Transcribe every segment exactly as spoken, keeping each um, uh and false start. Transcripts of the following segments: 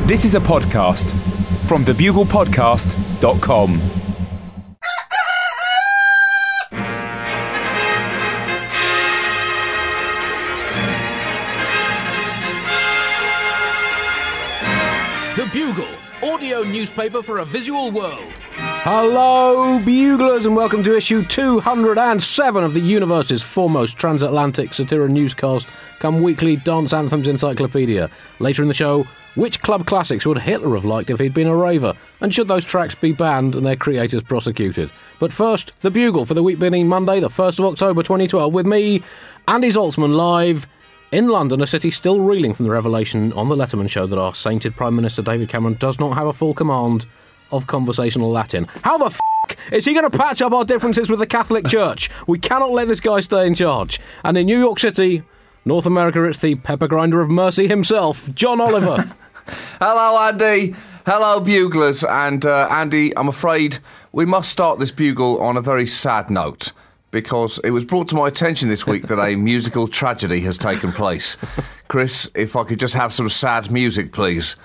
This is a podcast from the bugle podcast dot com. The Bugle, audio newspaper for a visual world. Hello, Buglers, and welcome to issue two hundred seven of the universe's foremost transatlantic satira newscast, come weekly dance anthems encyclopedia. Later in the show, which club classics would Hitler have liked if he'd been a raver, and should those tracks be banned and their creators prosecuted? But first, The Bugle for the week beginning Monday, the first of October twenty twelve, with me, Andy Zaltzman, live in London, a city still reeling from the revelation on The Letterman Show that our sainted Prime Minister David Cameron does not have a full command of conversational Latin. How the f*** is he going to patch up our differences with the Catholic Church? We cannot let this guy stay in charge. And in New York City, North America, it's the pepper grinder of mercy himself, John Oliver. Hello, Andy. Hello, Buglers. And, uh, Andy, I'm afraid we must start this Bugle on a very sad note, because it was brought to my attention this week that a musical tragedy has taken place. Chris, if I could just have some sad music, please.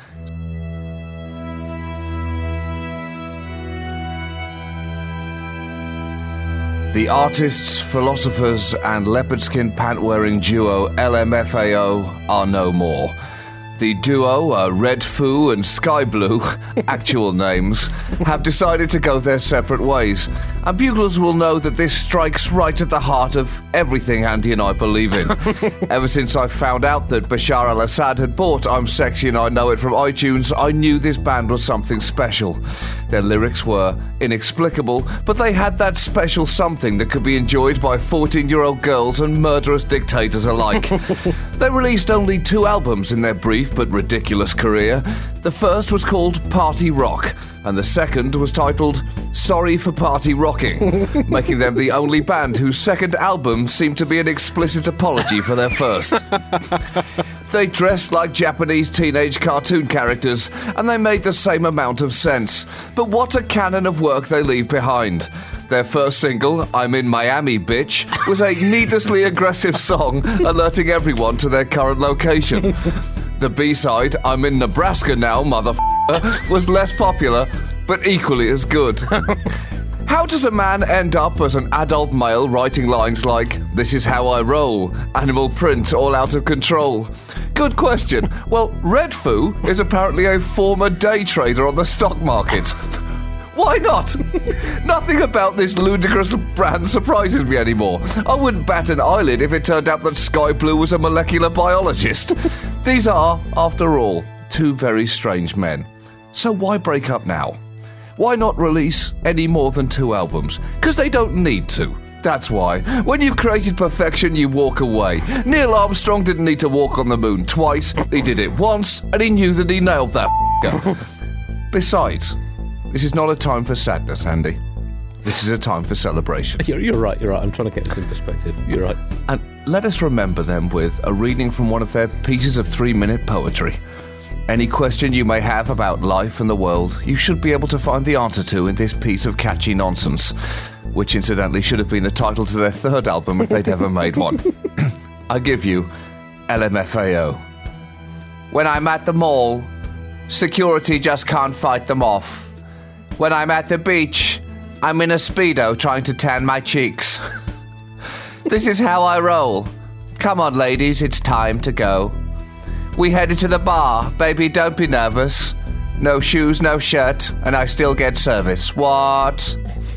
The artists, philosophers and leopard skin pant-wearing duo L M F A O are no more. The duo, uh, Red Foo and Sky Blue, actual names, have decided to go their separate ways. And Buglers will know that this strikes right at the heart of everything Andy and I believe in. Ever since I found out that Bashar al-Assad had bought I'm Sexy and I Know It from iTunes, I knew this band was something special. Their lyrics were inexplicable, but they had that special something that could be enjoyed by fourteen-year-old girls and murderous dictators alike. They released only two albums in their brief but ridiculous career. The first was called Party Rock, and the second was titled Sorry for Party Rocking, making them the only band whose second album seemed to be an explicit apology for their first. They dressed like Japanese teenage cartoon characters, and they made the same amount of sense. But what a canon of work they leave behind. Their first single, I'm in Miami, Bitch, was a needlessly aggressive song alerting everyone to their current location. The B-side, I'm in Nebraska now, motherfucker, was less popular, but equally as good. How does a man end up as an adult male writing lines like, this is how I roll, animal print all out of control? Good question. Well, Red Foo is apparently a former day trader on the stock market. Why not? Nothing about this ludicrous brand surprises me anymore. I wouldn't bat an eyelid if it turned out that Sky Blue was a molecular biologist. These are, after all, two very strange men. So why break up now? Why not release any more than two albums? Because they don't need to. That's why. When you've created perfection, you walk away. Neil Armstrong didn't need to walk on the moon twice. He did it once, and he knew that he nailed that f***er. Besides, this is not a time for sadness, Andy. This is a time for celebration. You're, you're right, you're right. I'm trying to get this in perspective. You're right. And let us remember them with a reading from one of their pieces of three-minute poetry. Any question you may have about life and the world, you should be able to find the answer to in this piece of catchy nonsense, which incidentally should have been the title to their third album if they'd ever made one. I give you L M F A O. When I'm at the mall, security just can't fight them off. When I'm at the beach, I'm in a Speedo trying to tan my cheeks. This is how I roll. Come on, ladies, it's time to go. We headed to the bar. Baby, don't be nervous. No shoes, no shirt, and I still get service. What?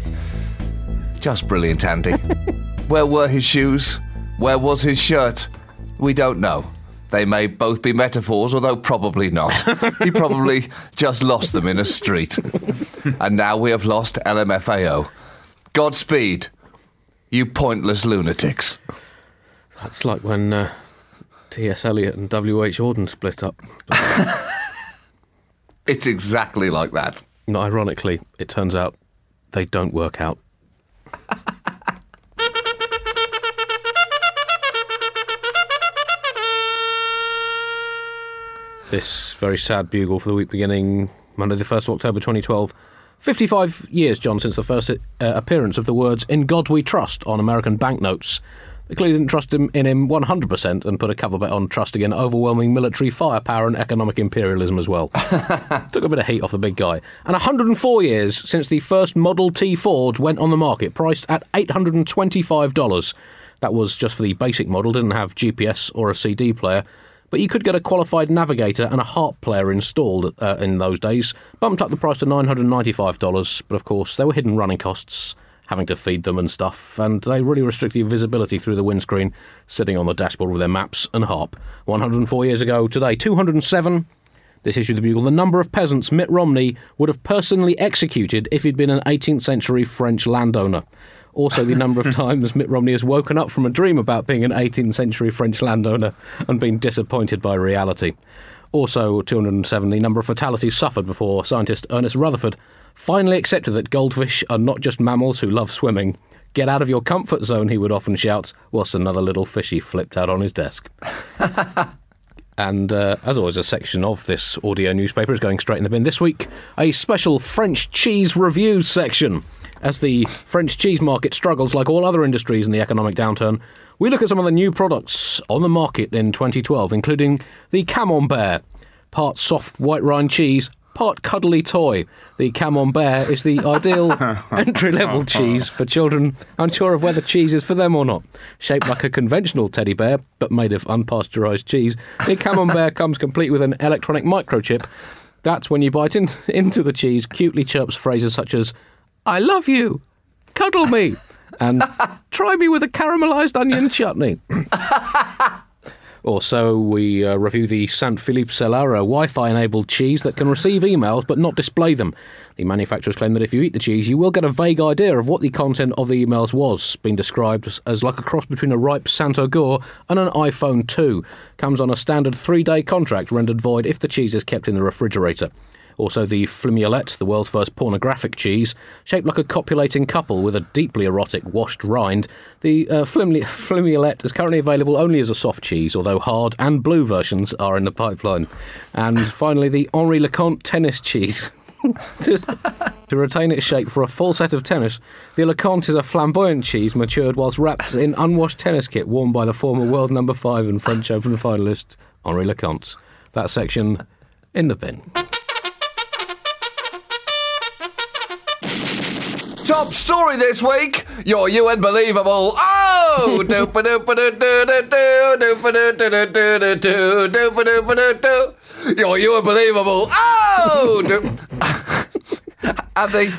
Just brilliant, Andy. Where were his shoes? Where was his shirt? We don't know. They may both be metaphors, although probably not. He probably just lost them in a street. And now we have lost L M F A O. Godspeed, you pointless lunatics. That's like when uh, T S Eliot and W H Auden split up. It's exactly like that. Not ironically, it turns out they don't work out. This very sad bugle for the week beginning Monday the first of October twenty twelve. fifty-five years, John, since the first uh, appearance of the words "In God We Trust" on American banknotes. They clearly didn't trust him in him one hundred percent and put a cover bet on trusting in overwhelming military firepower and economic imperialism as well. Took a bit of heat off the big guy. And one hundred four years since the first Model T Ford went on the market, priced at eight hundred twenty-five dollars. That was just for the basic model, didn't have G P S or a C D player. But you could get a qualified navigator and a harp player installed uh, in those days. Bumped up the price to nine hundred ninety-five dollars, but of course there were hidden running costs, having to feed them and stuff, and they really restricted your visibility through the windscreen, sitting on the dashboard with their maps and harp. one hundred four years ago today, two hundred seven. This issue of the Bugle, the number of peasants Mitt Romney would have personally executed if he'd been an eighteenth century French landowner. Also, the number of times Mitt Romney has woken up from a dream about being an eighteenth century French landowner and been disappointed by reality. Also, two hundred seven, the number of fatalities suffered before scientist Ernest Rutherford finally accepted that goldfish are not just mammals who love swimming. Get out of your comfort zone, he would often shout, whilst another little fishy flipped out on his desk. And, uh, as always, a section of this audio newspaper is going straight in the bin. This week, a special French cheese review section. As the French cheese market struggles like all other industries in the economic downturn, we look at some of the new products on the market in twenty twelve, including the Camembert, part soft white rind cheese, part cuddly toy. The Camembert is the ideal entry-level cheese for children unsure of whether cheese is for them or not. Shaped like a conventional teddy bear, but made of unpasteurised cheese, the Camembert comes complete with an electronic microchip. That's when you bite in, into the cheese, cutely chirps phrases such as, "I love you, cuddle me," and "try me with a caramelised onion chutney." Also, we uh, review the Saint Philippe Cellar, a Wi-Fi-enabled cheese that can receive emails but not display them. The manufacturers claim that if you eat the cheese, you will get a vague idea of what the content of the emails was, being described as, as like a cross between a ripe Saint-Agur and an iPhone two. Comes on a standard three-day contract, rendered void if the cheese is kept in the refrigerator. Also, the Flimiolette, the world's first pornographic cheese, shaped like a copulating couple with a deeply erotic washed rind. The uh, Flim- Flimiolette is currently available only as a soft cheese, although hard and blue versions are in the pipeline. And finally, the Henri Leconte tennis cheese. to, to retain its shape for a full set of tennis, the Leconte is a flamboyant cheese matured whilst wrapped in unwashed tennis kit worn by the former world number five and French Open finalist, Henri Leconte. That section in the bin. Top story this week, your U N believable. Oh, doopa doopa doo doo doo doo doopa doo doo doo doo doo doopa doopa doo doo. Your U N believable. Oh, and the.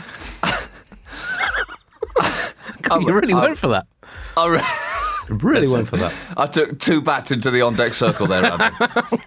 You really I, went for that. I re- really went for that. I took two bats into the on-deck circle there, Andy.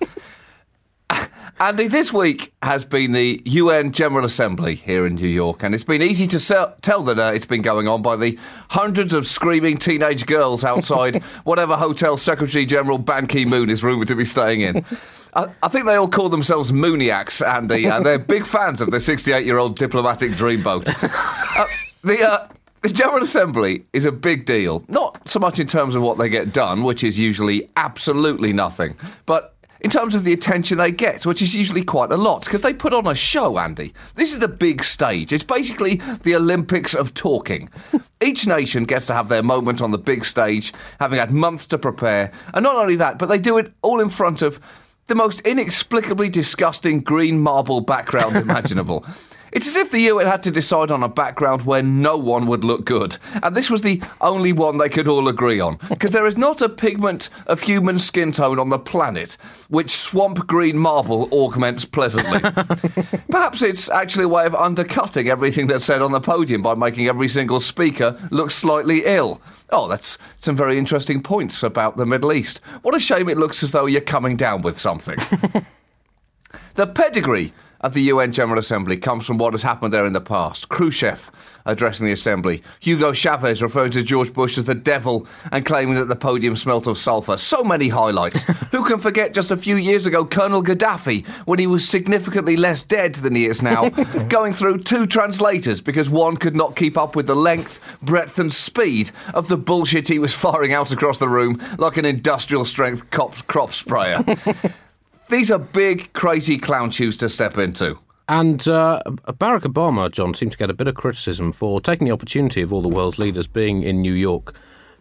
Andy, this week has been the U N General Assembly here in New York, and it's been easy to sell, tell that uh, it's been going on by the hundreds of screaming teenage girls outside whatever hotel Secretary General Ban Ki-moon is rumoured to be staying in. I, I think they all call themselves Mooniacs, Andy, and they're big fans of the sixty-eight-year-old diplomatic dreamboat. uh, the... Uh, The General Assembly is a big deal, not so much in terms of what they get done, which is usually absolutely nothing, but in terms of the attention they get, which is usually quite a lot, because they put on a show, Andy. This is the big stage. It's basically the Olympics of talking. Each nation gets to have their moment on the big stage, having had months to prepare, and not only that, but they do it all in front of the most inexplicably disgusting green marble background imaginable. It's as if the U N had to decide on a background where no one would look good. And this was the only one they could all agree on. Because there is not a pigment of human skin tone on the planet which swamp green marble augments pleasantly. Perhaps it's actually a way of undercutting everything that's said on the podium by making every single speaker look slightly ill. Oh, that's some very interesting points about the Middle East. What a shame it looks as though you're coming down with something. The pedigree of the U N General Assembly comes from what has happened there in the past. Khrushchev addressing the Assembly. Hugo Chavez referring to George Bush as the devil and claiming that the podium smelt of sulphur. So many highlights. Who can forget just a few years ago Colonel Gaddafi, when he was significantly less dead than he is now, going through two translators because one could not keep up with the length, breadth and speed of the bullshit he was firing out across the room like an industrial-strength crop sprayer. These are big, crazy clown shoes to step into. And uh, Barack Obama, John, seemed to get a bit of criticism for taking the opportunity of all the world's leaders being in New York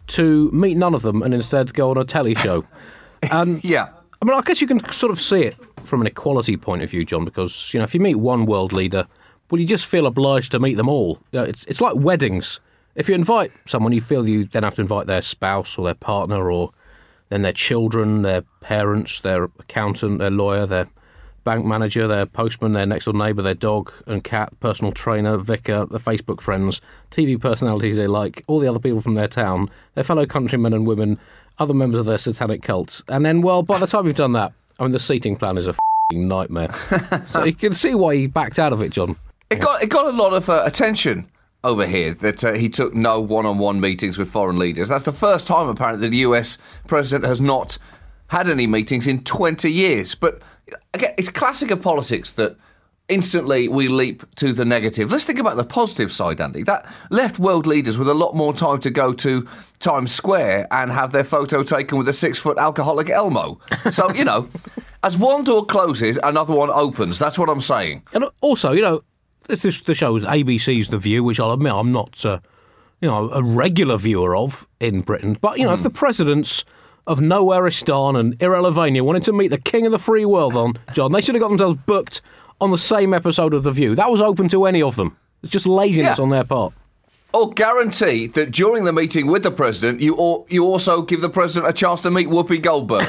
to meet none of them and instead go on a telly show. And Yeah. I mean, I guess you can sort of see it from an equality point of view, John, because, you know, if you meet one world leader, well, you just feel obliged to meet them all. You know, it's it's like weddings. If you invite someone, you feel you then have to invite their spouse or their partner or then their children, their parents, their accountant, their lawyer, their bank manager, their postman, their next-door neighbour, their dog and cat, personal trainer, vicar, their Facebook friends, T V personalities they like, all the other people from their town, their fellow countrymen and women, other members of their satanic cults. And then, well, by the time you've done that, I mean, the seating plan is a f***ing nightmare. So you can see why he backed out of it, John. It got it got a lot of uh, attention over here that uh, he took no one-on-one meetings with foreign leaders. That's the first time, apparently, the U S president has not had any meetings in twenty years. But, again, it's classic of politics that instantly we leap to the negative. Let's think about the positive side, Andy. That left world leaders with a lot more time to go to Times Square and have their photo taken with a six-foot alcoholic Elmo. So, you know, as one door closes, another one opens. That's what I'm saying. And also, you know, this the show is A B C's The View, which I'll admit I'm not, uh, you know, a regular viewer of in Britain. But, you know, mm. if the presidents of Nowhereistan and Irrelevania wanted to meet the king of the free world on, John, they should have got themselves booked on the same episode of The View. That was open to any of them. It's just laziness Yeah. on their part. Or guarantee that during the meeting with the president, you or, you also give the president a chance to meet Whoopi Goldberg.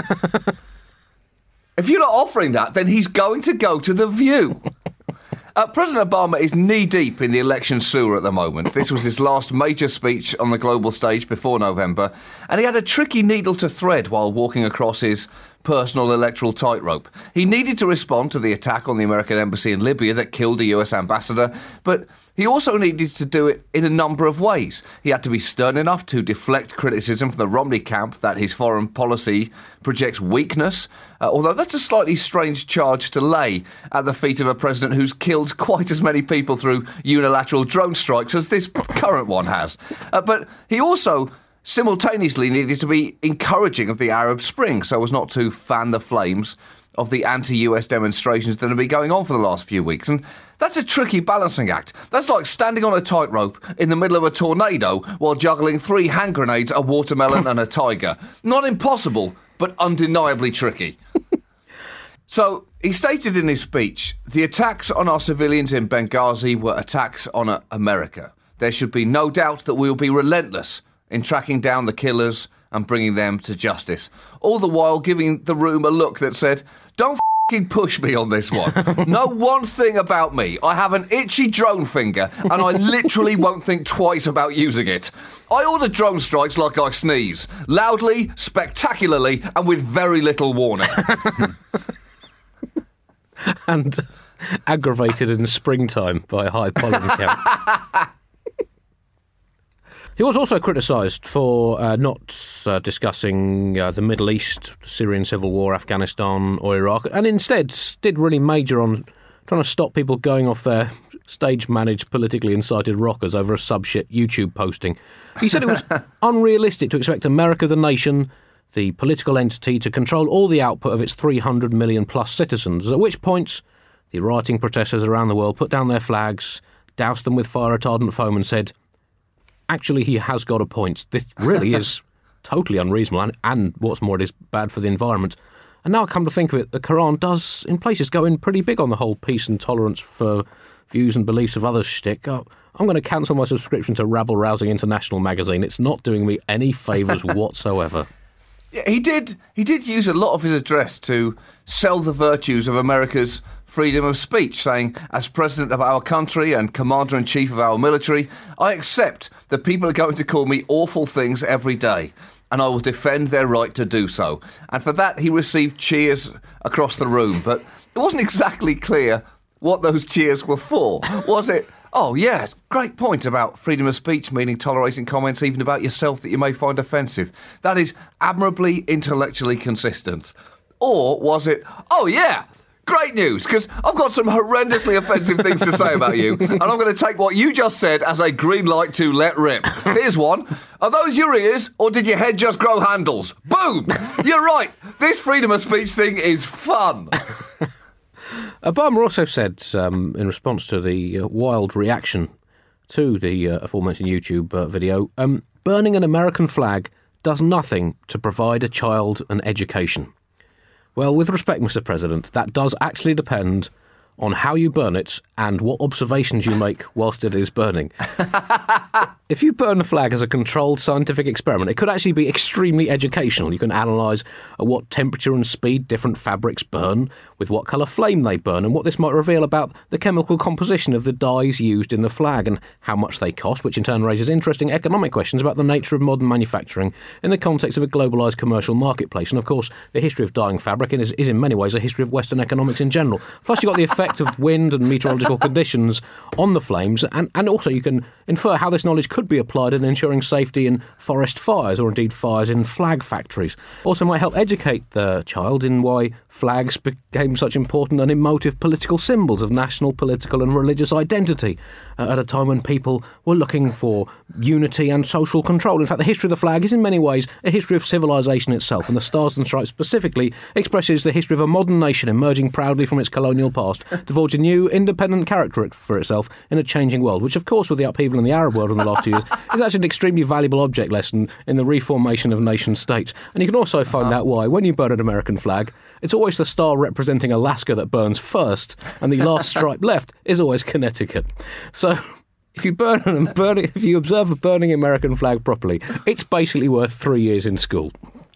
If you're not offering that, then he's going to go to The View. Uh, President Obama is knee-deep in the election sewer at the moment. This was his last major speech on the global stage before November, and he had a tricky needle to thread while walking across his personal electoral tightrope. He needed to respond to the attack on the American embassy in Libya that killed a U S ambassador, but he also needed to do it in a number of ways. He had to be stern enough to deflect criticism from the Romney camp that his foreign policy projects weakness, uh, although that's a slightly strange charge to lay at the feet of a president who's killed quite as many people through unilateral drone strikes as this current one has. Uh, but he also simultaneously needed to be encouraging of the Arab Spring so as not to fan the flames of the anti-U S demonstrations that have been going on for the last few weeks. And that's a tricky balancing act. That's like standing on a tightrope in the middle of a tornado while juggling three hand grenades, a watermelon and a tiger. Not impossible, but undeniably tricky. So he stated in his speech, the attacks on our civilians in Benghazi were attacks on uh, America. There should be no doubt that we will be relentless in tracking down the killers and bringing them to justice. All the while giving the room a look that said, don't f***ing push me on this one. Know one thing about me. I have an itchy drone finger and I literally won't think twice about using it. I order drone strikes like I sneeze. Loudly, spectacularly, and with very little warning. And aggravated in springtime by a high pollen count. He was also criticised for uh, not uh, discussing uh, the Middle East, Syrian civil war, Afghanistan or Iraq, and instead did really major on trying to stop people going off their stage-managed, politically incited rockers over a sub-shit YouTube posting. He said it was unrealistic to expect America, the nation, the political entity, to control all the output of its three hundred million plus citizens, at which point the rioting protesters around the world put down their flags, doused them with fire-retardant foam and said, actually, he has got a point. This really is totally unreasonable, and, and what's more, it is bad for the environment. And now I come to think of it, the Quran does, in places, go in pretty big on the whole peace and tolerance for views and beliefs of others shtick. Oh, I'm going to cancel my subscription to Rabble Rousing International magazine. It's not doing me any favours whatsoever. Yeah, he did. He did use a lot of his address to sell the virtues of America's freedom of speech, saying, as president of our country and commander-in-chief of our military, I accept that people are going to call me awful things every day, and I will defend their right to do so. And for that, he received cheers across the room, but it wasn't exactly clear what those cheers were for. Was it, oh, yes, great point about freedom of speech, meaning tolerating comments even about yourself that you may find offensive. That is admirably intellectually consistent. Or was it, oh, yeah, great news, because I've got some horrendously offensive things to say about you, and I'm going to take what you just said as a green light to let rip. Here's one. Are those your ears, or did your head just grow handles? Boom! You're right. This freedom of speech thing is fun. Obama also said, um, in response to the uh, wild reaction to the uh, aforementioned YouTube uh, video, um, burning an American flag does nothing to provide a child an education. Well, with respect, Mister President, that does actually depend on how you burn it and what observations you make whilst it is burning. If you burn a flag as a controlled scientific experiment, it could actually be extremely educational. You can analyse at what temperature and speed different fabrics burn, with what colour flame they burn, and what this might reveal about the chemical composition of the dyes used in the flag and how much they cost, which in turn raises interesting economic questions about the nature of modern manufacturing in the context of a globalised commercial marketplace. And of course, the history of dyeing fabric is, is in many ways a history of Western economics in general. Plus, you've got the effect of wind and meteorological conditions on the flames, and, and also you can infer how this knowledge could be applied in ensuring safety in forest fires or indeed fires in flag factories. Also might help educate the child in why flags became such important and emotive political symbols of national, political and religious identity uh, at a time when people were looking for unity and social control. In fact, the history of the flag is in many ways a history of civilization itself, and the Stars and Stripes specifically expresses the history of a modern nation emerging proudly from its colonial past to forge a new independent character for itself in a changing world, which of course with the upheaval in the Arab world in the last two years is actually an extremely valuable object lesson in the reformation of nation states. And you can also find out why when you burn an American flag, it's always the star representing Alaska that burns first, and the last stripe left is always Connecticut. So if you burn and burn if you observe a burning American flag properly, it's basically worth three years in school.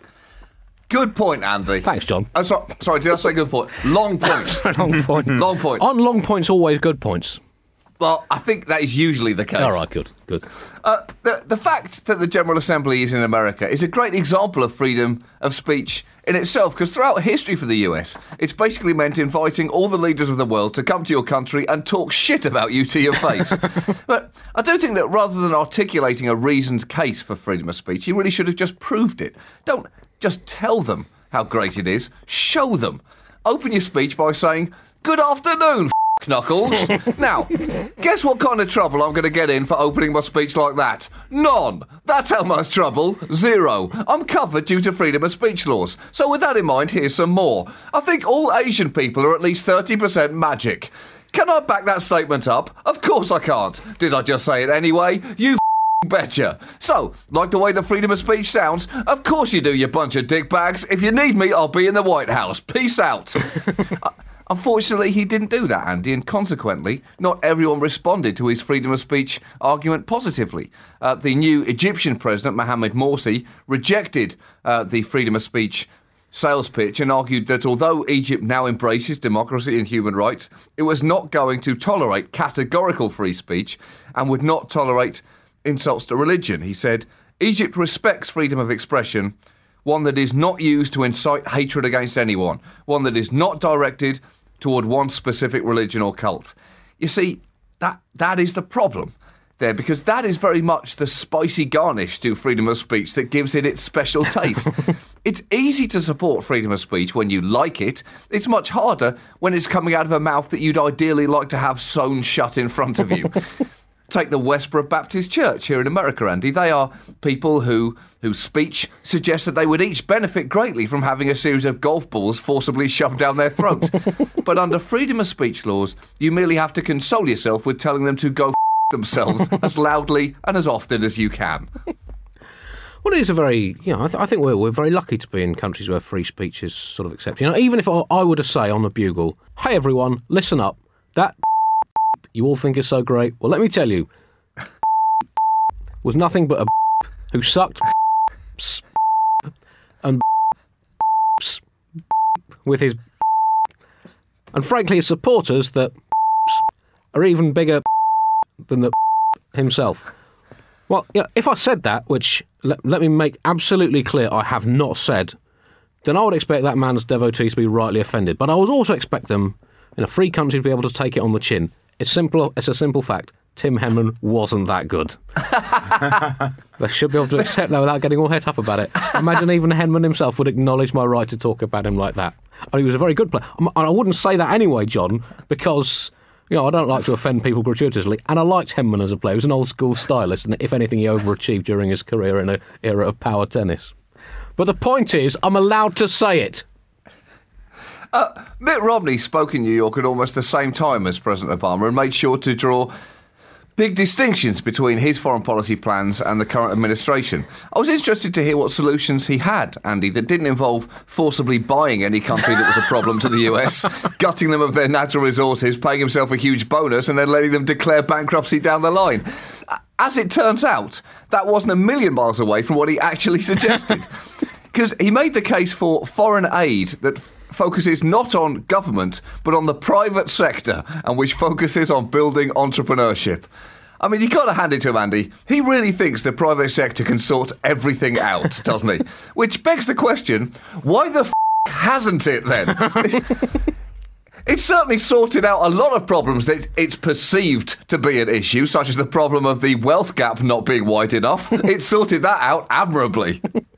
Good point, Andy. Thanks, John. Oh, so, sorry, did I say good point? Long points. Long point. Long point. Aren't long points always good points? Well, I think that is usually the case. All right, good, good. Uh, the, the fact that the General Assembly is in America is a great example of freedom of speech in itself, because throughout history for the U S, it's basically meant inviting all the leaders of the world to come to your country and talk shit about you to your face. But I do think that rather than articulating a reasoned case for freedom of speech, you really should have just proved it. Don't just tell them how great it is, show them. Open your speech by saying, "Good afternoon, f*** knuckles." Now, guess what kind of trouble I'm going to get in for opening my speech like that? None. That's how much trouble. Zero. I'm covered due to freedom of speech laws. So with that in mind, here's some more. I think all Asian people are at least thirty percent magic. Can I back that statement up? Of course I can't. Did I just say it anyway? You betcha. So, like the way the freedom of speech sounds? Of course you do, you bunch of dickbags. If you need me, I'll be in the White House. Peace out. uh, unfortunately, he didn't do that, Andy, and consequently, not everyone responded to his freedom of speech argument positively. Uh, the new Egyptian president, Mohamed Morsi, rejected uh, the freedom of speech sales pitch and argued that although Egypt now embraces democracy and human rights, it was not going to tolerate categorical free speech and would not tolerate insults to religion. He said, Egypt respects freedom of expression, one that is not used to incite hatred against anyone, one that is not directed toward one specific religion or cult. You see, that that is the problem there, because that is very much the spicy garnish to freedom of speech that gives it its special taste. It's easy to support freedom of speech when you like it. It's much harder when it's coming out of a mouth that you'd ideally like to have sewn shut in front of you. Take the Westboro Baptist Church here in America, Andy. They are people who whose speech suggests that they would each benefit greatly from having a series of golf balls forcibly shoved down their throat. But under freedom of speech laws, you merely have to console yourself with telling them to go f*** themselves as loudly and as often as you can. Well, it is a very, you know, I, th- I think we're we're very lucky to be in countries where free speech is sort of accepted. You know, even if I, I were to say on the Bugle, "Hey everyone, listen up, that you all think is so great. Well, let me tell you, was nothing but a who sucked and with his and frankly his supporters that are even bigger than the himself." Well, you know, if I said that, which let, let me make absolutely clear I have not said, then I would expect that man's devotees to be rightly offended. But I would also expect them, in a free country, to be able to take it on the chin. It's simple. It's a simple fact. Tim Henman wasn't that good. They should be able to accept that without getting all het up about it. Imagine even Henman himself would acknowledge my right to talk about him like that. And he was a very good player. And I wouldn't say that anyway, John, because, you know, I don't like to offend people gratuitously. And I liked Henman as a player. He was an old-school stylist, and if anything, he overachieved during his career in an era of power tennis. But the point is, I'm allowed to say it. Uh, Mitt Romney spoke in New York at almost the same time as President Obama and made sure to draw big distinctions between his foreign policy plans and the current administration. I was interested to hear what solutions he had, Andy, that didn't involve forcibly buying any country that was a problem to the U S, gutting them of their natural resources, paying himself a huge bonus, and then letting them declare bankruptcy down the line. As it turns out, that wasn't a million miles away from what he actually suggested. Because he made the case for foreign aid that f- focuses not on government, but on the private sector, and which focuses on building entrepreneurship. I mean, you got to hand it to him, Andy. He really thinks the private sector can sort everything out, doesn't he? Which begs the question, why the f*** hasn't it then? It's certainly sorted out a lot of problems that it's perceived to be an issue, such as the problem of the wealth gap not being wide enough. It's sorted that out admirably.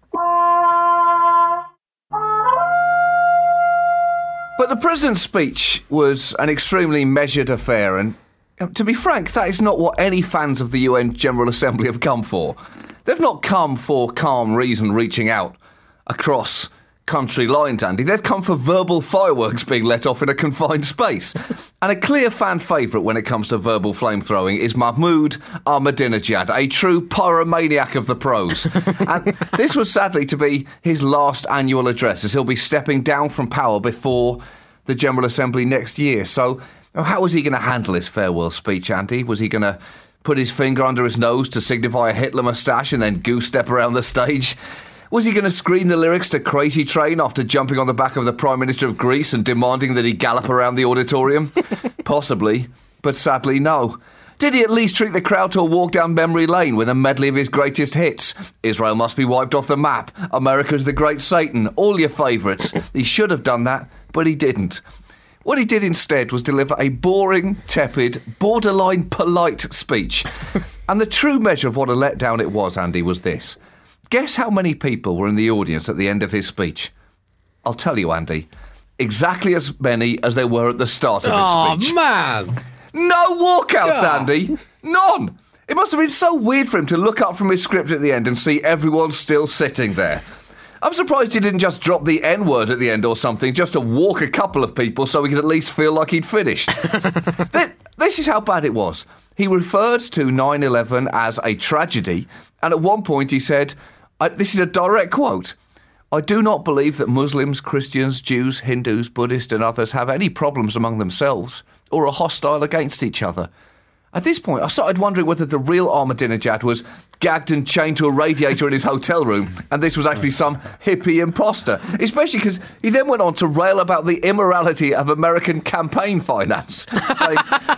But the president's speech was an extremely measured affair, and to be frank, that is not what any fans of the U N General Assembly have come for. They've not come for calm reason reaching out across country lines, Andy. They've come for verbal fireworks being let off in a confined space. And a clear fan favourite when it comes to verbal flamethrowing is Mahmoud Ahmadinejad, a true pyromaniac of the pros. And this was sadly to be his last annual address, as he'll be stepping down from power before the General Assembly next year. So how was he going to handle his farewell speech, Andy? Was he going to put his finger under his nose to signify a Hitler moustache and then goose step around the stage? Was he going to scream the lyrics to Crazy Train after jumping on the back of the Prime Minister of Greece and demanding that he gallop around the auditorium? Possibly, but sadly no. Did he at least treat the crowd to a walk down memory lane with a medley of his greatest hits? Israel must be wiped off the map. America's the great Satan. All your favourites. He should have done that, but he didn't. What he did instead was deliver a boring, tepid, borderline polite speech. And the true measure of what a letdown it was, Andy, was this. Guess how many people were in the audience at the end of his speech? I'll tell you, Andy. Exactly as many as there were at the start of his Oh, speech. man! No walkouts, Yeah. Andy. None. It must have been so weird for him to look up from his script at the end and see everyone still sitting there. I'm surprised he didn't just drop the N-word at the end or something, just to walk a couple of people so he could at least feel like he'd finished. Th- This is how bad it was. He referred to nine eleven as a tragedy, and at one point he said, I, this is a direct quote, I do not believe that Muslims, Christians, Jews, Hindus, Buddhists and others have any problems among themselves or are hostile against each other. At this point, I started wondering whether the real Ahmadinejad was gagged and chained to a radiator in his hotel room, and this was actually some hippie imposter, especially because he then went on to rail about the immorality of American campaign finance, saying,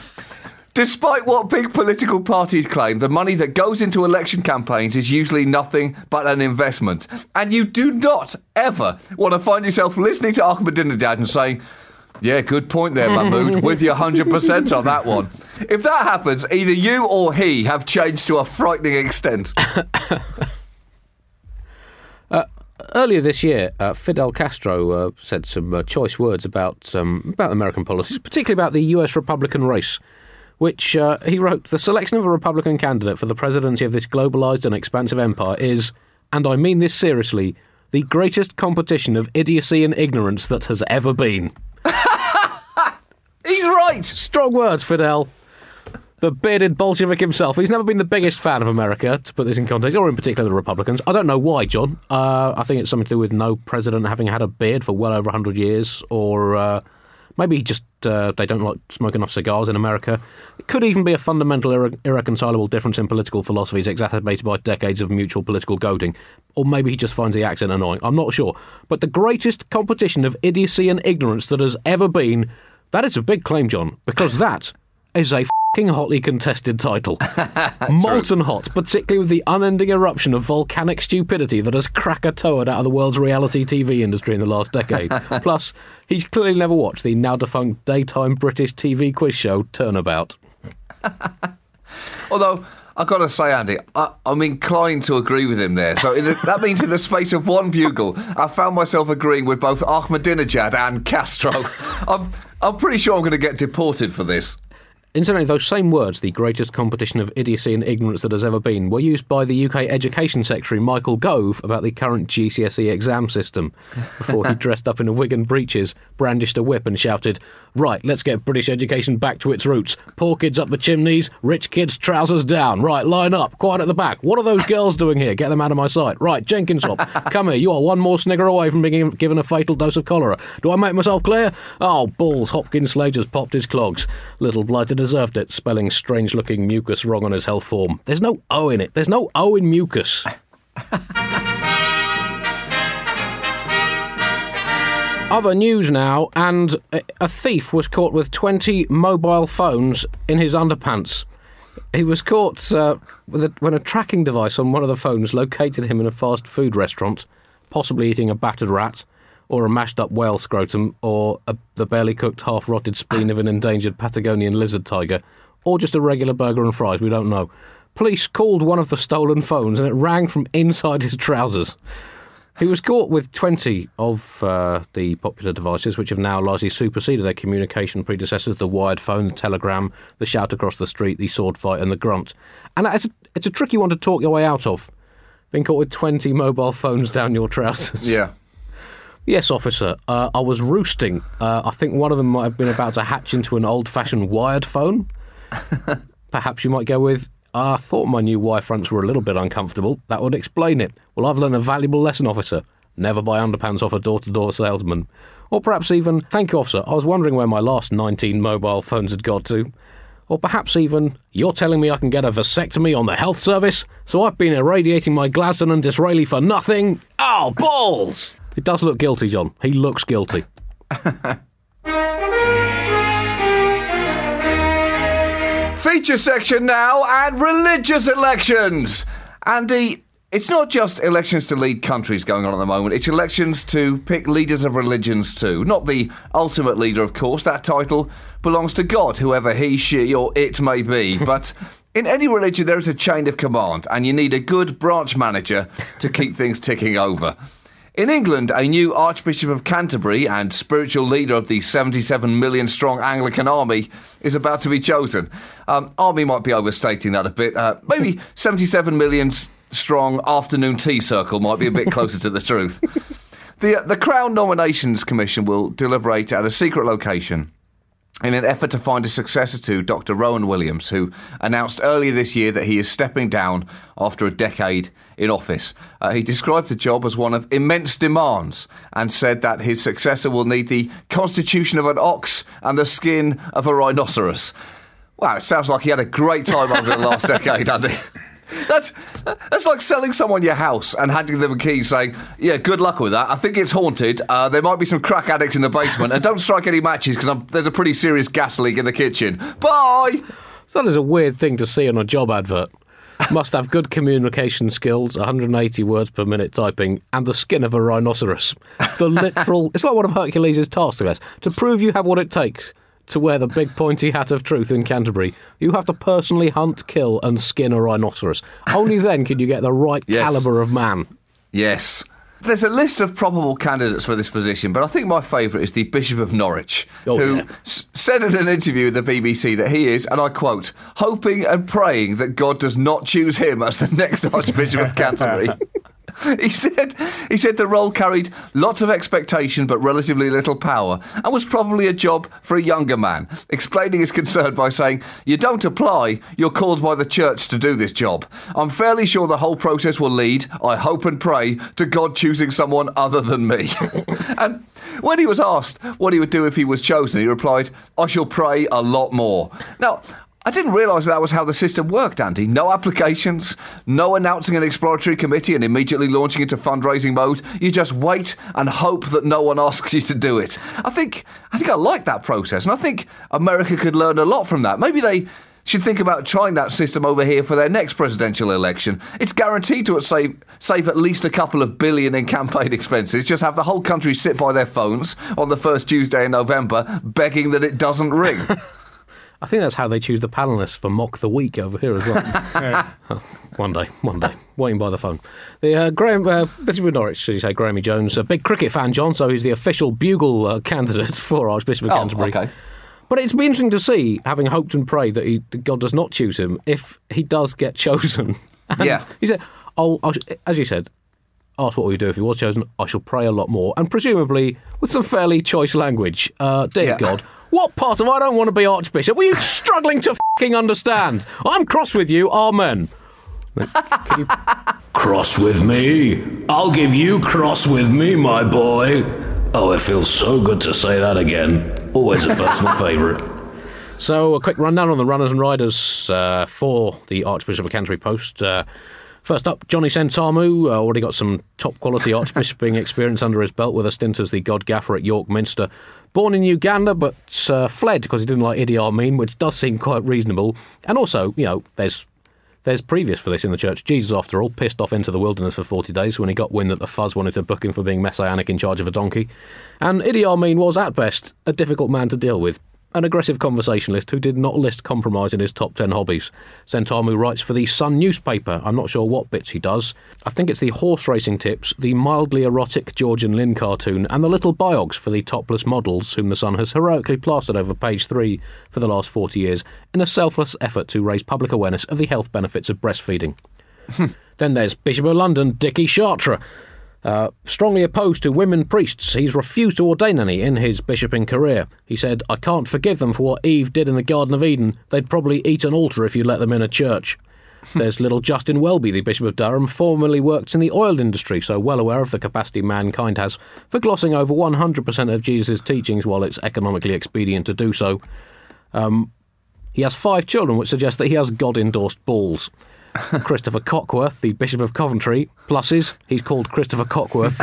despite what big political parties claim, the money that goes into election campaigns is usually nothing but an investment. And you do not ever want to find yourself listening to Ahmadinejad and saying, yeah, good point there, Mahmoud. With you one hundred percent on that one. If that happens, either you or he have changed to a frightening extent. uh, earlier this year, uh, Fidel Castro uh, said some uh, choice words about, um, about American policies, particularly about the U S Republican race, which uh, he wrote, the selection of a Republican candidate for the presidency of this globalised and expansive empire is, and I mean this seriously, the greatest competition of idiocy and ignorance that has ever been. He's right. Strong words, Fidel. The bearded Bolshevik himself. He's never been the biggest fan of America, to put this in context, or in particular the Republicans. I don't know why, John. Uh, I think it's something to do with no president having had a beard for well over one hundred years, or uh, maybe just uh, they don't like smoke enough cigars in America. It could even be a fundamental irre- irreconcilable difference in political philosophies exacerbated by decades of mutual political goading. Or maybe he just finds the accent annoying. I'm not sure. But the greatest competition of idiocy and ignorance that has ever been, that is a big claim, John, because that is a f***ing hotly contested title. Molten hot, particularly with the unending eruption of volcanic stupidity that has Krakatoa'd out of the world's reality T V industry in the last decade. Plus, he's clearly never watched the now-defunct daytime British T V quiz show Turnabout. Although, I've got to say, Andy, I, I'm inclined to agree with him there. So in the, that means in the space of one bugle, I found myself agreeing with both Ahmadinejad and Castro. I'm, I'm pretty sure I'm going to get deported for this. Incidentally, those same words, the greatest competition of idiocy and ignorance that has ever been, were used by the U K Education Secretary Michael Gove about the current G C S E exam system before he dressed up in a wig and breeches, brandished a whip and shouted, "Right, let's get British education back to its roots. Poor kids up the chimneys, rich kids' trousers down. Right, line up, quiet at the back. What are those girls doing here? Get them out of my sight. Right, Jenkinsop, come here. You are one more snigger away from being given a fatal dose of cholera. Do I make myself clear? Oh, balls, Hopkins Slater's popped his clogs. Little blighter deserved it, spelling strange-looking mucus wrong on his health form. There's no O in it. There's no O in mucus." Other news now, and a thief was caught with twenty mobile phones in his underpants. He was caught uh, with a, when a tracking device on one of the phones located him in a fast food restaurant, possibly eating a battered rat, or a mashed-up whale scrotum, or a, the barely-cooked, half-rotted spleen of an endangered Patagonian lizard tiger, or just a regular burger and fries, we don't know. Police called one of the stolen phones, and it rang from inside his trousers. He was caught with twenty of uh, the popular devices, which have now largely superseded their communication predecessors, the wired phone, the telegram, the shout across the street, the sword fight, and the grunt. And it's a, it's a tricky one to talk your way out of, being caught with twenty mobile phones down your trousers. Yeah. Yes, officer. Uh, I was roosting. Uh, I think one of them might have been about to hatch into an old-fashioned wired phone. Perhaps you might go with, I thought my new Y fronts were a little bit uncomfortable. That would explain it. Well, I've learned a valuable lesson, officer. Never buy underpants off a door-to-door salesman. Or perhaps even, thank you, officer, I was wondering where my last nineteen mobile phones had got to. Or perhaps even, you're telling me I can get a vasectomy on the health service? So I've been irradiating my Gladstone and Disraeli for nothing? Oh, balls! It does look guilty, John. He looks guilty. Feature section now, and religious elections. Andy, it's not just elections to lead countries going on at the moment. It's elections to pick leaders of religions too. Not the ultimate leader, of course. That title belongs to God, whoever he, she, or it may be. But in any religion, there is a chain of command, and you need a good branch manager to keep things ticking over. In England, a new Archbishop of Canterbury and spiritual leader of the seventy-seven million strong Anglican army is about to be chosen. Um, army might be overstating that a bit. Uh, maybe seventy-seven million strong afternoon tea circle might be a bit closer to the truth. The, the Crown Nominations Commission will deliberate at a secret location in an effort to find a successor to Doctor Rowan Williams, who announced earlier this year that he is stepping down after a decade in office. Uh, he described the job as one of immense demands and said that his successor will need the constitution of an ox and the skin of a rhinoceros. Wow, it sounds like he had a great time over the last decade, Andy. That's that's like selling someone your house and handing them a key saying, yeah, good luck with that. I think it's haunted. Uh, there might be some crack addicts in the basement. And don't strike any matches because there's a pretty serious gas leak in the kitchen. Bye! So that is a weird thing to see on a job advert. Must have good communication skills, one hundred eighty words per minute typing, and the skin of a rhinoceros. The literal... It's like one of Hercules' tasks, I guess. To prove you have what it takes to wear the big pointy hat of truth in Canterbury, you have to personally hunt, kill and skin a rhinoceros. Only then can you get the right yes. calibre of man. Yes. There's a list of probable candidates for this position, but I think my favourite is the Bishop of Norwich, oh, who yeah. s- said in an interview with the B B C that he is, and I quote, hoping and praying that God does not choose him as the next Archbishop of Canterbury. He said he said the role carried lots of expectation but relatively little power and was probably a job for a younger man, explaining his concern by saying, you don't apply, you're called by the church to do this job. I'm fairly sure the whole process will lead, I hope and pray, to God choosing someone other than me. And when he was asked what he would do if he was chosen, he replied, I shall pray a lot more. Now, I didn't realise that was how the system worked, Andy. No applications, no announcing an exploratory committee and immediately launching into fundraising mode. You just wait and hope that no one asks you to do it. I think I think I like that process, and I think America could learn a lot from that. Maybe they should think about trying that system over here for their next presidential election. It's guaranteed to save, save at least a couple of billion in campaign expenses. Just have the whole country sit by their phones on the first Tuesday in November begging that it doesn't ring. I think that's how they choose the panellists for Mock the Week over here as well. yeah. oh, one day, one day. Waiting by the phone. The uh, Graham, uh, Bishop of Norwich, should you say, Grahamie Jones, a big cricket fan, John, so he's the official bugle uh, candidate for Archbishop of oh, Canterbury. Okay. But it's be interesting to see, having hoped and prayed that, he, that God does not choose him, if he does get chosen. And Yeah. he said, I'll, I'll, as you said, ask what we do if he was chosen. I shall pray a lot more, and presumably with some fairly choice language. Uh, dear Yeah. God, what part of I don't want to be Archbishop were you struggling to f***ing understand? I'm cross with you, amen. Can you... Cross with me? I'll give you cross with me, my boy. Oh, it feels so good to say that again. Always a personal favourite. So, a quick rundown on the runners and riders uh, for the Archbishop of Canterbury post. Uh, first up, Johnny Sentamu, uh, already got some top-quality archbisping experience under his belt with a stint as the God Gaffer at York Minster. Born in Uganda, but uh, fled because he didn't like Idi Amin, which does seem quite reasonable. And also, you know, there's there's previous for this in the church. Jesus, after all, pissed off into the wilderness for forty days when he got wind that the fuzz wanted to book him for being messianic in charge of a donkey. And Idi Amin was, at best, a difficult man to deal with. An aggressive conversationalist who did not list compromise in his top ten hobbies. Sentamu writes for the Sun newspaper. I'm not sure what bits he does. I think it's the horse racing tips, the mildly erotic Georgian Lynn cartoon, and the little biogs for the topless models whom the Sun has heroically plastered over page three for the last forty years in a selfless effort to raise public awareness of the health benefits of breastfeeding. Then there's Bishop of London, Dickie Chartres. Uh, strongly opposed to women priests, he's refused to ordain any in his bishoping career. He said, I can't forgive them for what Eve did in the Garden of Eden. They'd probably eat an altar if you let them in a church. There's little Justin Welby, the Bishop of Durham, formerly worked in the oil industry, so well aware of the capacity mankind has for glossing over one hundred percent of Jesus' teachings while it's economically expedient to do so. Um, he has five children, which suggests that he has God-endorsed balls. Christopher Cockworth, the Bishop of Coventry. Pluses, he's called Christopher Cockworth.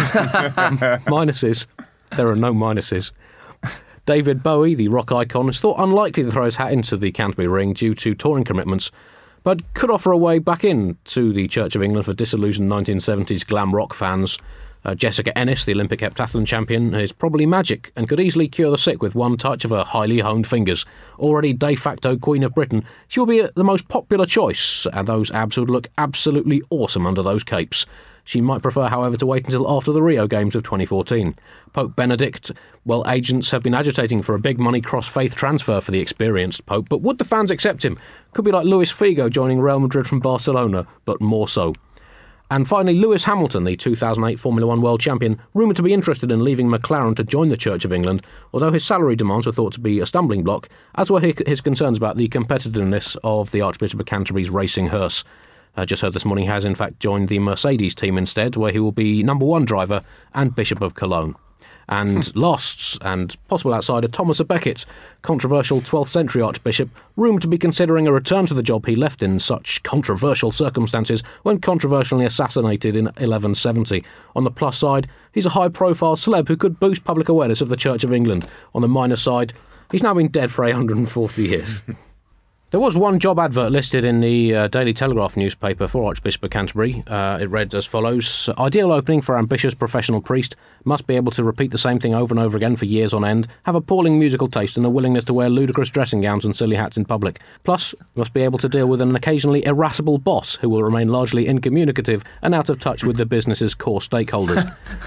Minuses, there are no minuses. David Bowie, the rock icon, is thought unlikely to throw his hat into the Canterbury ring due to touring commitments, but could offer a way back in to the Church of England for disillusioned nineteen seventies glam rock fans. Uh, Jessica Ennis, the Olympic heptathlon champion, is probably magic and could easily cure the sick with one touch of her highly honed fingers. Already de facto Queen of Britain, she will be the most popular choice, and those abs would look absolutely awesome under those capes. She might prefer, however, to wait until after the Rio Games of twenty fourteen. Pope Benedict, well, agents have been agitating for a big money cross-faith transfer for the experienced Pope, but would the fans accept him? Could be like Luis Figo joining Real Madrid from Barcelona, but more so. And finally, Lewis Hamilton, the two thousand eight Formula One world champion, rumoured to be interested in leaving McLaren to join the Church of England, although his salary demands were thought to be a stumbling block, as were his concerns about the competitiveness of the Archbishop of Canterbury's racing hearse. Uh, just heard this morning he has in fact joined the Mercedes team instead, where he will be number one driver and Bishop of Cologne. And last, and possible outsider, Thomas à Becket, controversial twelfth century archbishop, rumoured to be considering a return to the job he left in such controversial circumstances when controversially assassinated in eleven seventy. On the plus side, he's a high-profile celeb who could boost public awareness of the Church of England. On the minus side, he's now been dead for eight hundred forty years. There was one job advert listed in the uh, Daily Telegraph newspaper for Archbishop of Canterbury. Uh, it read as follows: ideal opening for ambitious professional priest, must be able to repeat the same thing over and over again for years on end, have appalling musical taste and a willingness to wear ludicrous dressing gowns and silly hats in public. Plus, must be able to deal with an occasionally irascible boss who will remain largely incommunicative and out of touch with the business's core stakeholders.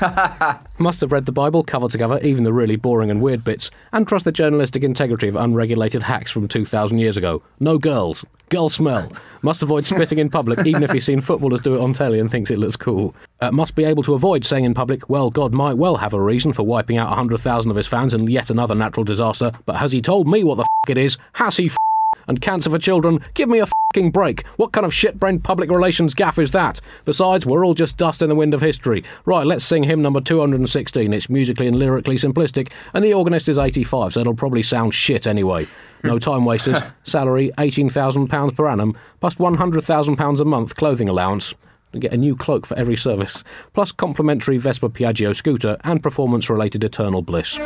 Must have read the Bible cover to cover, even the really boring and weird bits, and trust the journalistic integrity of unregulated hacks from two thousand years ago. No girls. Girl smell. Must avoid spitting in public, even if he's seen footballers do it on telly and thinks it looks cool. Uh, must be able to avoid saying in public, well, God might well have a reason for wiping out one hundred thousand of his fans in yet another natural disaster, but has he told me what the f*** it is? Has he f***? And cancer for children? Give me a f***ing break. What kind of shit-brained public relations gaff is that? Besides, we're all just dust in the wind of history. Right, let's sing hymn number two hundred sixteen. It's musically and lyrically simplistic, and the organist is eighty-five, so it'll probably sound shit anyway. No time wasters. Salary, eighteen thousand pounds per annum, plus one hundred thousand pounds a month clothing allowance. You get a new cloak for every service, plus complimentary Vespa Piaggio scooter and performance-related eternal bliss.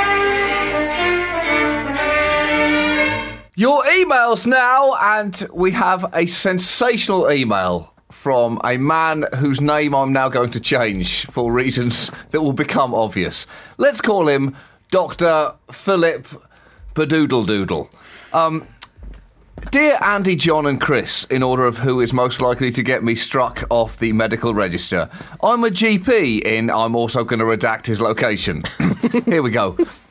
Your emails now, and we have a sensational email from a man whose name I'm now going to change for reasons that will become obvious. Let's call him Doctor Philip Badoodle Doodle. Um, Dear Andy, John and Chris, in order of who is most likely to get me struck off the medical register, I'm a G P in I'm also going to redact his location. Here we go.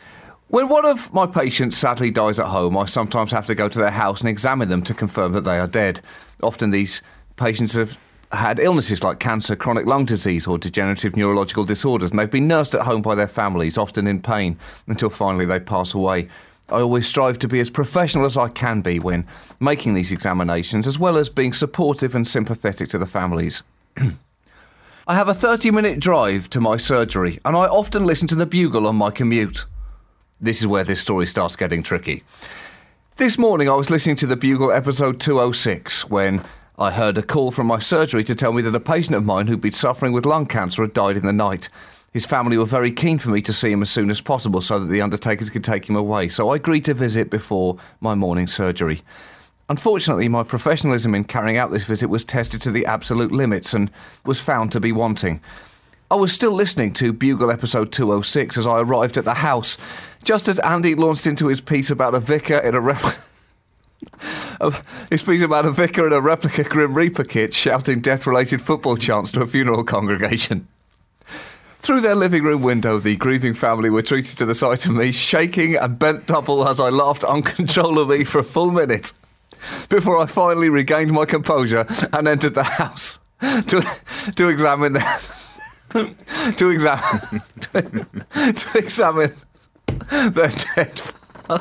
When one of my patients sadly dies at home, I sometimes have to go to their house and examine them to confirm that they are dead. Often these patients have had illnesses like cancer, chronic lung disease or degenerative neurological disorders, and they've been nursed at home by their families, often in pain, until finally they pass away. I always strive to be as professional as I can be when making these examinations, as well as being supportive and sympathetic to the families. I have a thirty-minute drive to my surgery, and I often listen to the Bugle on my commute. This is where this story starts getting tricky. This morning I was listening to the Bugle episode two oh six when I heard a call from my surgery to tell me that a patient of mine who'd been suffering with lung cancer had died in the night. His family were very keen for me to see him as soon as possible so that the undertakers could take him away, so I agreed to visit before my morning surgery. Unfortunately, my professionalism in carrying out this visit was tested to the absolute limits and was found to be wanting. I was still listening to Bugle episode two oh six as I arrived at the house, just as Andy launched into his piece about a vicar in a replica... his piece about a vicar in a replica Grim Reaper kit shouting death-related football chants to a funeral congregation. Through their living room window, the grieving family were treated to the sight of me, shaking and bent double as I laughed uncontrollably for a full minute, before I finally regained my composure and entered the house to to examine their to examine to, to examine their dead father.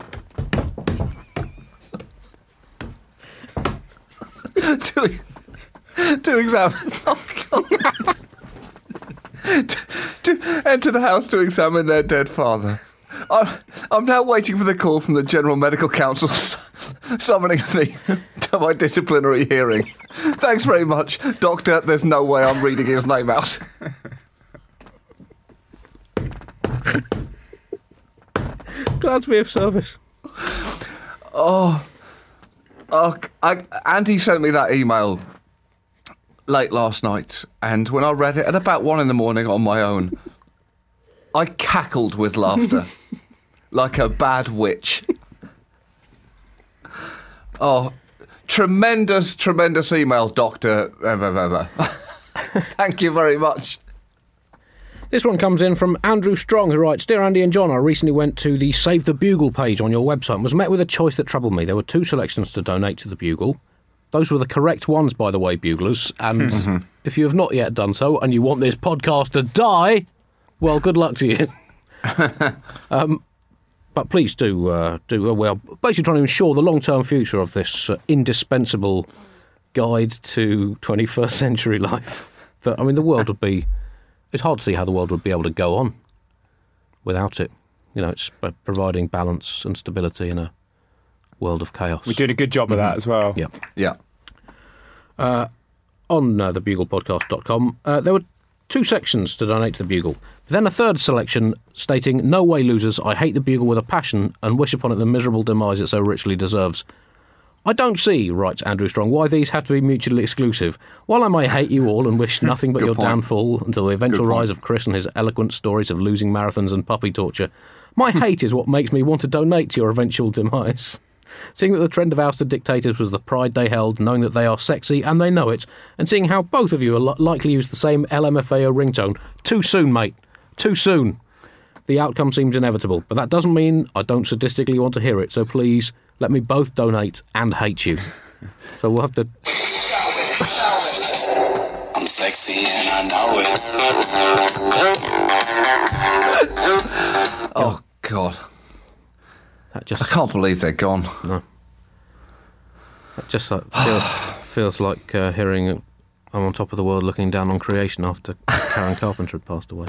to, to examine oh God. to, to enter the house to examine their dead father. I'm, I'm now waiting for the call from the General Medical Council summoning me to my disciplinary hearing. Thanks very much. Doctor, there's no way I'm reading his name out. Glad to be of service. Oh, oh I, Andy sent me that email late last night, and when I read it at about one in the morning on my own, I cackled with laughter like a bad witch. Oh, tremendous, tremendous email, Doctor Ever, ever. Thank you very much. This one comes in from Andrew Strong, who writes, Dear Andy and John, I recently went to the Save the Bugle page on your website and was met with a choice that troubled me. There were two selections to donate to the Bugle. Those were the correct ones, by the way, Buglers. And mm-hmm. if you have not yet done so and you want this podcast to die, well, good luck to you. um, but please do, uh, do uh, well, basically trying to ensure the long-term future of this uh, indispensable guide to twenty-first century life. That, I mean, the world would be... It's hard to see how the world would be able to go on without it. You know, it's providing balance and stability in a world of chaos. We're doing a good job of mm-hmm. that as well. Yeah. Yeah. Uh, on uh, the bugle podcast dot com, uh, there were two sections to donate to the Bugle. But then a third selection stating, No way, losers, I hate the Bugle with a passion and wish upon it the miserable demise it so richly deserves. I don't see, writes Andrew Strong, why these have to be mutually exclusive. While I may hate you all and wish nothing but your point. downfall until the eventual rise of Chris and his eloquent stories of losing marathons and puppy torture, my hate is what makes me want to donate to your eventual demise. Seeing that the trend of ousted dictators was the pride they held, knowing that they are sexy and they know it, and seeing how both of you are li- likely use the same L M F A O ringtone. Too soon, mate. Too soon. The outcome seems inevitable, but that doesn't mean I don't sadistically want to hear it, so please... let me both donate and hate you. So we'll have to... I'm sexy and I know it. Oh, God. That just, I can't believe they're gone. No. That just like, feels, feels like uh, hearing I'm on top of the world looking down on creation after Karen Carpenter had passed away.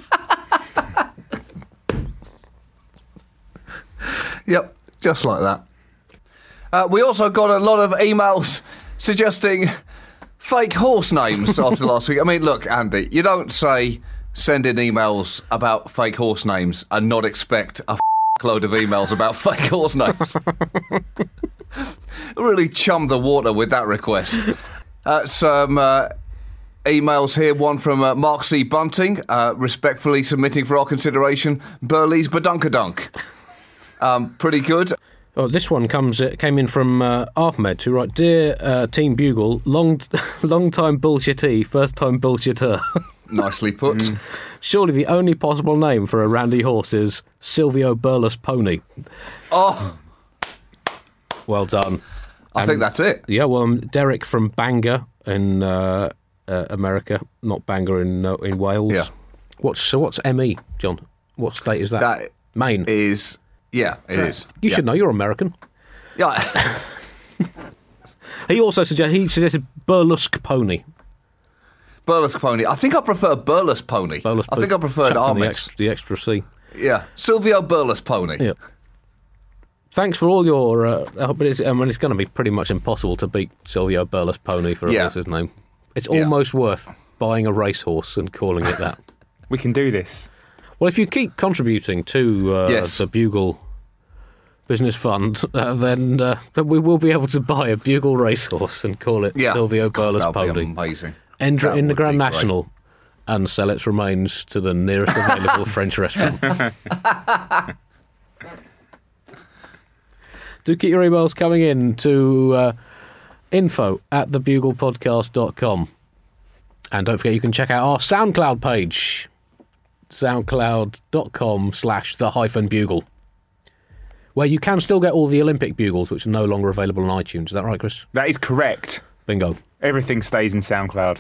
Yep, just like that. Uh, we also got a lot of emails suggesting fake horse names after last week. I mean, look, Andy, you don't say send in emails about fake horse names and not expect a f- load of emails about fake horse names. Really chummed the water with that request. Uh, some uh, emails here, one from uh, Mark C. Bunting, uh, respectfully submitting for our consideration, Burley's Badunkadunk. Um, pretty good. Oh, this one comes uh, came in from uh, Ahmed, who wrote, Dear uh, Team Bugle, long long time bullshittee, first time bullshitter. nicely put. Mm. Surely the only possible name for a randy horse is Silvio Burles Pony. Oh, well done. I and, think that's it. Yeah, well, um, Derek from Bangor in uh, uh, America, not Bangor in uh, in Wales. Yeah. What's so? What's M E, John? What state is that? That Maine. Is yeah, it right. is. You yeah. should know. You're American. Yeah. He also suggested he suggested Burlesque Pony. Burlesque Pony. I think I prefer Burlesque Pony. Burlesque I think I prefer the Armix. extra, the extra C. Yeah, Silvio Burlesque Pony. Yeah. Thanks for all your. Uh, help, but it's, I mean, it's going to be pretty much impossible to beat Silvio Burlesque Pony for a Yeah. horse's name. It's Yeah. almost worth buying a racehorse and calling it that. We can do this. Well, if you keep contributing to uh, Yes. the Bugle Business Fund, uh, then, uh, then we will be able to buy a Bugle racehorse and call it Yeah. Silvio Burlesque That'll Pony. be amazing. Enter That in the would be Grand great. National and sell its remains to the nearest available French restaurant. Do keep your emails coming in to uh, info at the bugle podcast dot com. And don't forget you can check out our SoundCloud page, soundcloud.com slash the hyphen bugle, where you can still get all the Olympic bugles, which are no longer available on iTunes. Is that right, Chris? That is correct. Bingo. Everything stays in SoundCloud.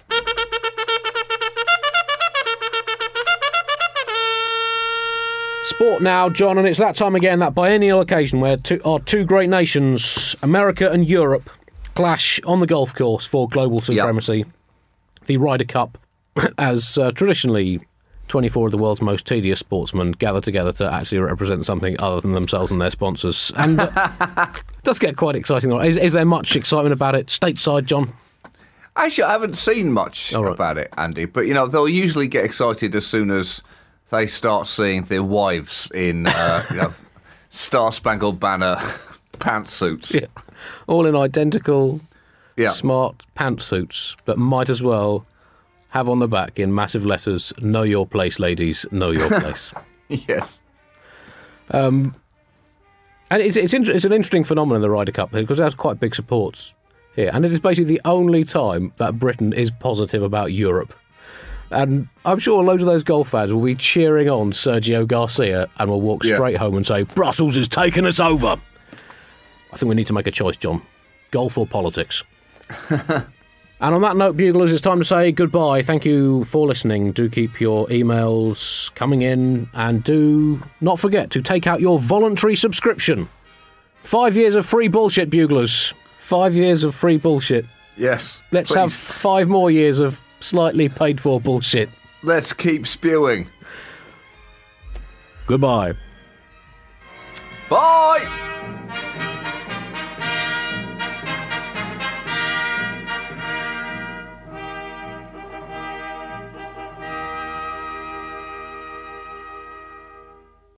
Sport now, John, and it's that time again, that biennial occasion where two, our two great nations, America and Europe, clash on the golf course for global supremacy. Yep. The Ryder Cup, as uh, traditionally twenty-four of the world's most tedious sportsmen gather together to actually represent something other than themselves and their sponsors. And uh, it does get quite exciting. Is, is there much excitement about it stateside, John? Actually, I haven't seen much right. about it, Andy. But, you know, they'll usually get excited as soon as they start seeing their wives in uh, you know, Star Spangled Banner pantsuits. Yeah. All in identical, yeah. smart pantsuits that might as well have on the back in massive letters, "Know your place, ladies, know your place." Yes. Um, and it's it's, inter- it's an interesting phenomenon, the Ryder Cup, because it has quite big supports here. And it is basically the only time that Britain is positive about Europe. And I'm sure loads of those golf fans will be cheering on Sergio Garcia and will walk Yeah. straight home and say, Brussels is taking us over. I think we need to make a choice, John. Golf or politics? And on that note, Buglers, it's time to say goodbye. Thank you for listening. Do keep your emails coming in, and do not forget to take out your voluntary subscription. Five years of free bullshit, Buglers. Five years of free bullshit. Yes. Let's please. have five more years of slightly paid for bullshit. Let's keep spewing. Goodbye. Bye!